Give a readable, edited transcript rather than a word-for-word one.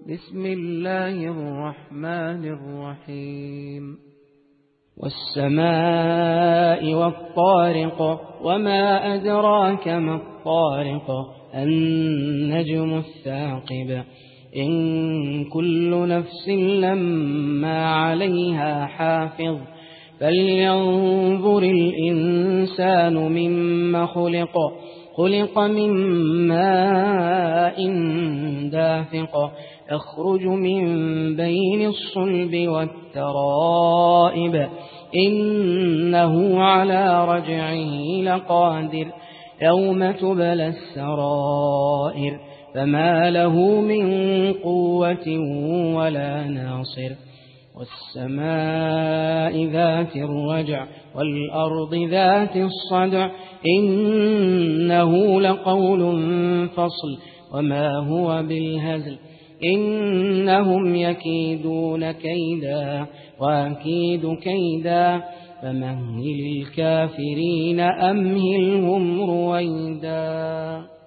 بسم الله الرحمن الرحيم والسماء والطارق وما أدراك ما الطارق النجم الثاقب إن كل نفس لما عليها حافظ فلينظر الإنسان مما خلق من ماء دافق يخرج من بين الصلب والترائب إنه على رجعه لقادر يوم تبلى السرائر فما له من قوة ولا ناصر والسماء ذات الرجع والأرض ذات الصدع إنه لقول فصل وما هو بالهزل إنهم يكيدون كيدا وأكيد كيدا فمهل الكافرين أمهلهم رويدا.